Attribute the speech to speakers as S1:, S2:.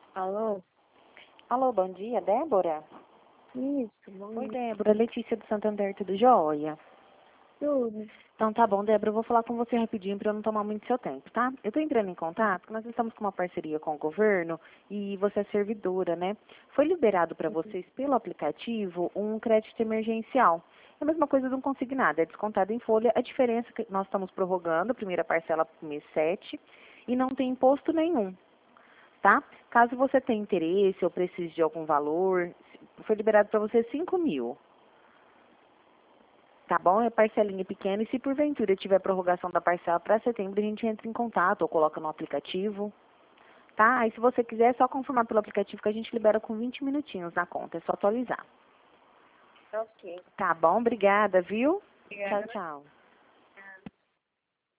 S1: Alô?
S2: Alô, bom dia, Débora?
S1: Isso, bom
S2: Oi,
S1: dia.
S2: Débora, Letícia do Santander, tudo jóia?
S1: Tudo.
S2: Então tá bom, Débora, eu vou falar com você rapidinho para eu não tomar muito seu tempo, tá? Eu tô entrando em contato porque nós estamos com uma parceria com o governo e você é servidora, né? Foi liberado para vocês pelo aplicativo um crédito emergencial. É a mesma coisa de um consignado, é descontado em folha. A diferença é que nós estamos prorrogando a primeira parcela para o mês 7 e não tem imposto nenhum, tá? Caso você tenha interesse ou precise de algum valor, foi liberado para você 5.000. Tá bom? É parcelinha pequena e se porventura tiver prorrogação da parcela para setembro, a gente entra em contato ou coloca no aplicativo, tá? Aí se você quiser, é só confirmar pelo aplicativo que a gente libera com 20 minutinhos na conta, é só atualizar.
S1: Ok.
S2: Tá bom? Obrigada, viu? Tchau,
S1: Obrigada.
S2: tchau.